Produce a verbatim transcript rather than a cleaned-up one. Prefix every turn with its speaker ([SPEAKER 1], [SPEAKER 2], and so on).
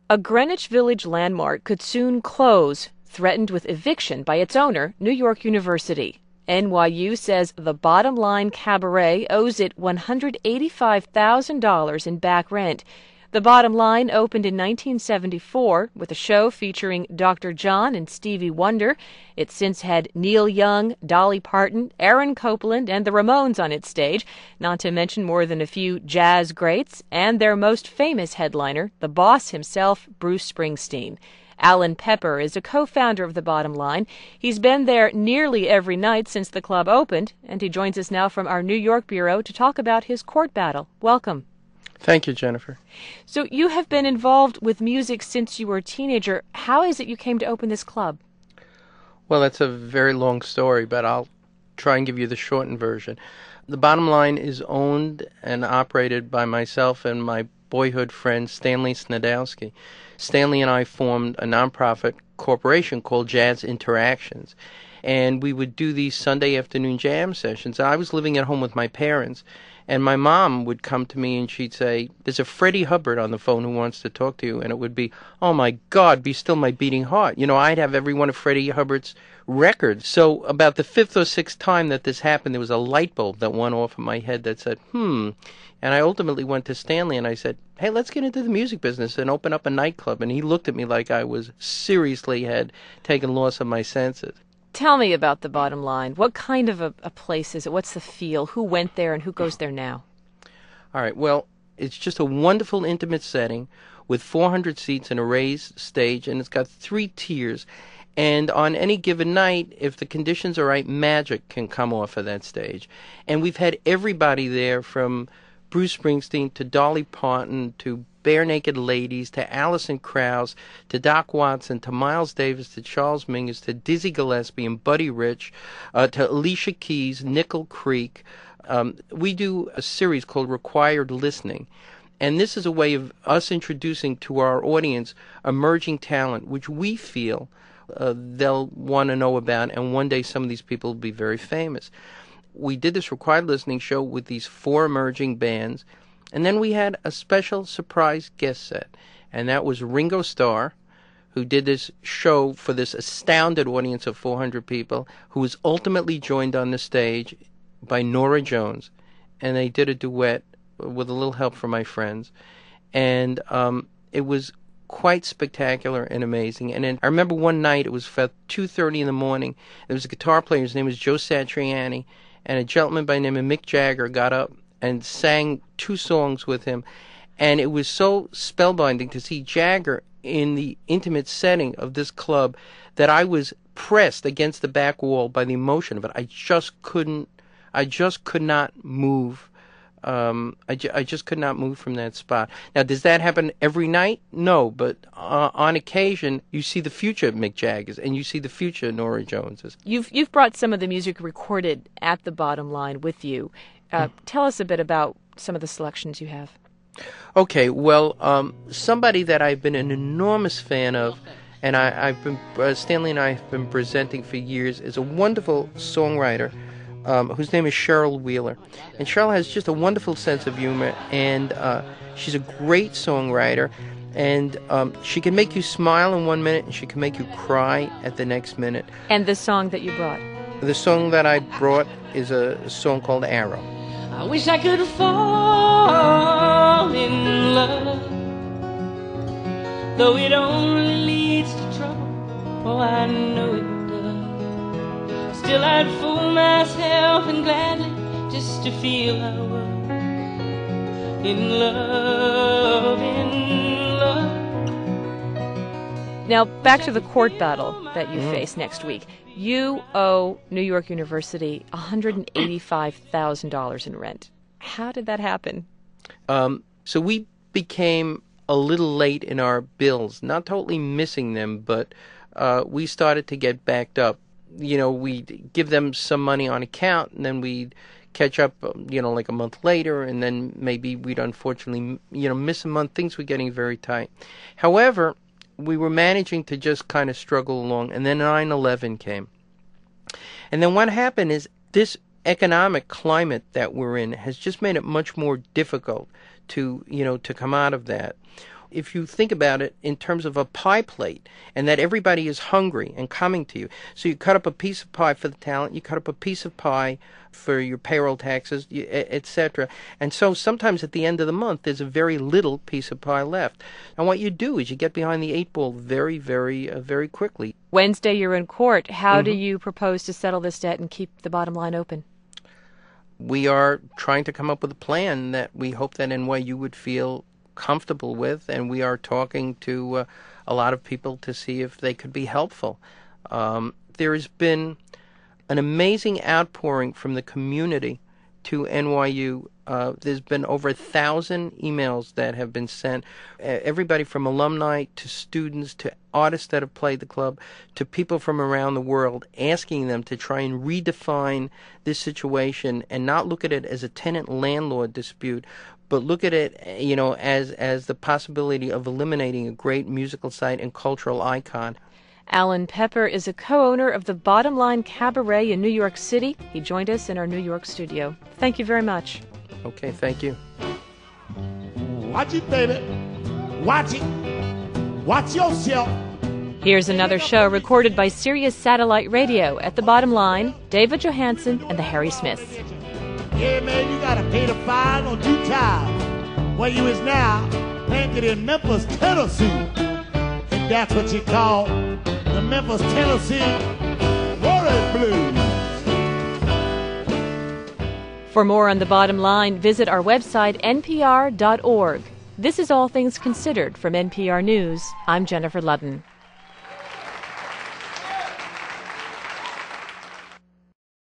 [SPEAKER 1] A Greenwich Village landmark could soon close, threatened with eviction by its owner, New York University. N Y U says the Bottom Line Cabaret owes it one hundred eighty-five thousand dollars in back rent. The Bottom Line opened in nineteen seventy-four with a show featuring Doctor John and Stevie Wonder. It's since had Neil Young, Dolly Parton, Aaron Copland, and the Ramones on its stage, not to mention more than a few jazz greats, and their most famous headliner, the boss himself, Bruce Springsteen. Alan Pepper is a co-founder of The Bottom Line. He's been there nearly every night since the club opened, and he joins us now from our New York bureau to talk about his court battle. Welcome.
[SPEAKER 2] Thank you, Jennifer.
[SPEAKER 1] So you have been involved with music since you were a teenager. How is it you came to open this club?
[SPEAKER 2] Well, that's a very long story, but I'll try and give you the shortened version. The Bottom Line is owned and operated by myself and my boyhood friend Stanley Snedowski. Stanley and I formed a nonprofit corporation called Jazz Interactions, and we would do these Sunday afternoon jam sessions. I was living at home with my parents, and my mom would come to me and she'd say, "There's a Freddie Hubbard on the phone who wants to talk to you." And it would be, "Oh my God, be still my beating heart." You know, I'd have every one of Freddie Hubbard's records. So about the fifth or sixth time that this happened, there was a light bulb that went off in my head that said, hmm. And I ultimately went to Stanley and I said, "Hey, let's get into the music business and open up a nightclub." And he looked at me like I was seriously had taken loss of my senses.
[SPEAKER 1] Tell me about The Bottom Line. What kind of a, a place is it? What's the feel? Who went there and who goes there now?
[SPEAKER 2] All right, well, it's just a wonderful, intimate setting with four hundred seats and a raised stage, and it's got three tiers. And on any given night, if the conditions are right, magic can come off of that stage. And we've had everybody there from Bruce Springsteen to Dolly Parton to Bare Naked Ladies to Alison Krauss to Doc Watson to Miles Davis to Charles Mingus to Dizzy Gillespie and Buddy Rich uh, to Alicia Keys, Nickel Creek. Um, we do a series called Required Listening. And this is a way of us introducing to our audience emerging talent, which we feel uh, they'll want to know about, and one day some of these people will be very famous. We did this Required Listening show with these four emerging bands, and then we had a special surprise guest set, and that was Ringo Starr, who did this show for this astounded audience of four hundred people, who was ultimately joined on the stage by Norah Jones, and they did a duet with a little help from my friends, and um, it was quite spectacular and amazing. And then I remember one night, it was about two thirty in the morning, there was a guitar player, his name was Joe Satriani, and a gentleman by the name of Mick Jagger got up and sang two songs with him, and it was so spellbinding to see Jagger in the intimate setting of this club that I was pressed against the back wall by the emotion of it. I just couldn't, I just could not move. Um, I, ju- I just could not move from that spot. Now, does that happen every night? No, but uh, on occasion, you see the future of Mick Jagger's and you see the future of Norah Jones's.
[SPEAKER 1] You've you've brought some of the music recorded at The Bottom Line with you. Uh, mm. Tell us a bit about some of the selections you have.
[SPEAKER 2] Okay, well, um, somebody that I've been an enormous fan of, and I, I've been uh, Stanley and I have been presenting for years, is a wonderful songwriter Um, whose name is Cheryl Wheeler. And Cheryl has just a wonderful sense of humor, and uh, she's a great songwriter, and um, she can make you smile in one minute, and she can make you cry at the next minute.
[SPEAKER 1] And the song that you brought?
[SPEAKER 2] The song that I brought is a song called Arrow.
[SPEAKER 3] I wish I could fall in love, though it only leads to trouble. Oh, I know it. Still I'd fool myself and gladly just to feel I was in love, in love.
[SPEAKER 1] Now, back to the court battle that you mm. face next week. You owe New York University one hundred eighty-five thousand dollars in rent. How did that happen?
[SPEAKER 2] Um, so we became a little late in our bills, not totally missing them, but uh, we started to get backed up. You know, we'd give them some money on account, and then we'd catch up, you know, like a month later, and then maybe we'd unfortunately, you know, miss a month. Things were getting very tight. However, we were managing to just kind of struggle along, and then nine eleven came. And then what happened is this economic climate that we're in has just made it much more difficult to, you know, to come out of that. If you think about it in terms of a pie plate, and that everybody is hungry and coming to you, so you cut up a piece of pie for the talent, you cut up a piece of pie for your payroll taxes, et cetera. And so sometimes at the end of the month, there's a very little piece of pie left. And what you do is you get behind the eight ball very, very, uh, very quickly.
[SPEAKER 1] Wednesday, you're in court. How
[SPEAKER 2] Mm-hmm.
[SPEAKER 1] do you propose to settle this debt and keep the bottom line open?
[SPEAKER 2] We are trying to come up with a plan that we hope that N Y U would feel comfortable with, and we are talking to uh, a lot of people to see if they could be helpful. Um, there has been an amazing outpouring from the community to N Y U. Uh, there's been over a thousand emails that have been sent. Uh, everybody from alumni to students to artists that have played the club to people from around the world, asking them to try and redefine this situation and not look at it as a tenant-landlord dispute, but look at it, you know, as as the possibility of eliminating a great musical site and cultural icon.
[SPEAKER 1] Alan Pepper is a co-owner of the Bottom Line Cabaret in New York City. He joined us in our New York studio. Thank you very much.
[SPEAKER 2] Okay, thank you.
[SPEAKER 4] Watch it, baby. Watch it. Watch yourself.
[SPEAKER 1] Here's another show recorded by Sirius Satellite Radio. At the Bottom Line, David Johansen and the Harry Smiths.
[SPEAKER 4] Yeah, man, you gotta pay the fine on due time. Where you is now, planted in Memphis, Tennessee. And that's what you call the Memphis, Tennessee Water Blues.
[SPEAKER 1] For more on The Bottom Line, visit our website, N P R dot org. This is All Things Considered from N P R News. I'm Jennifer Ludden.